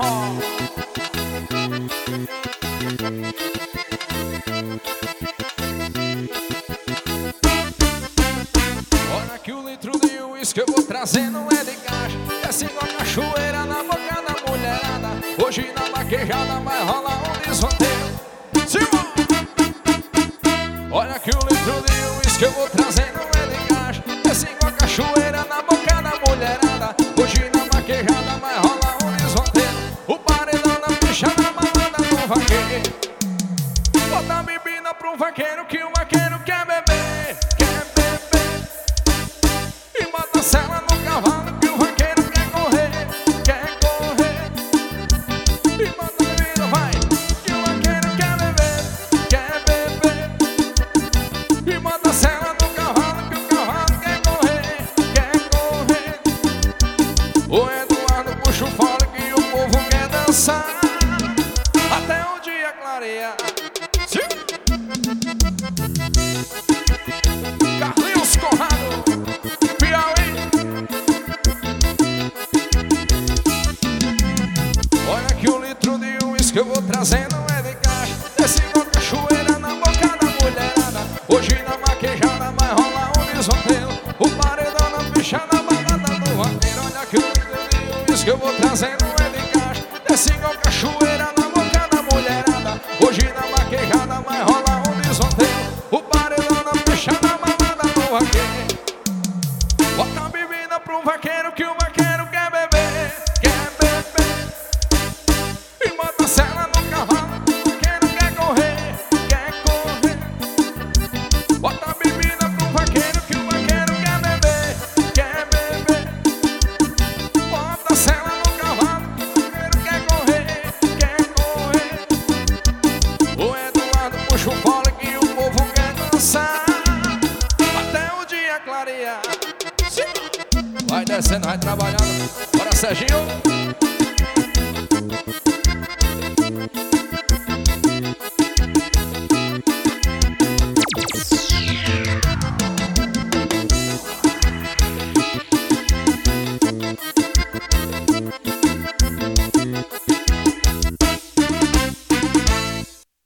Olha que o litro de uísque eu vou trazendo é de caixa. Desce igual a cachoeira na boca da mulherada. Hoje na vaquejada vai rolar um desroteiro. Olha que o litro de uísque eu vou trazendo é de caixa. Desce igual a cachoeira na boca da mulherada. Hoje na vaquejada vai rolar um desroteiro. O paredão na ficha na balada do vaqueiro. Bota a bebida pro vaqueiro que o vaqueiro quer beber. Quer beber. E bota a sela no cavalo que o vaqueiro quer correr. Quer correr. E bota a bebida, vai, que o vaqueiro quer beber. Quer beber. E bota a sela no cavalo que o cavalo quer correr. Quer correr. O Eduardo puxa o fole que o povo quer dançar até o dia clarear. Carlinhos Conrado, Piauí. Olha que o litro de uísque eu vou trazendo é de caixa. Desce igual cachoeira na boca da mulherada. Hoje na vaquejada vai rolar um desroteiro. O paredão na ficha na balada do vaqueiro. Olha que o litro de uísque eu vou trazendo é de caixa. Desce igual cachoeira na boca da mulherada. Hoje na vaquejada vai rolar um desroteiro. O paredão na ficha na balada do vaqueiro. Bota a bebida pro vaqueiro que o vaqueiro quer beber. Quer beber. E bota a sela no cavalo que o vaqueiro quer correr. Quer correr. Bota a bebida pro vaqueiro que o vaqueiro quer beber. Quer beber. Bota a sela no cavalo que o vaqueiro quer correr. Quer correr. O Eduardo puxa o fole que o povo quer dançar até o dia clarear. Vai descendo, vai trabalhando. Bora, Serginho.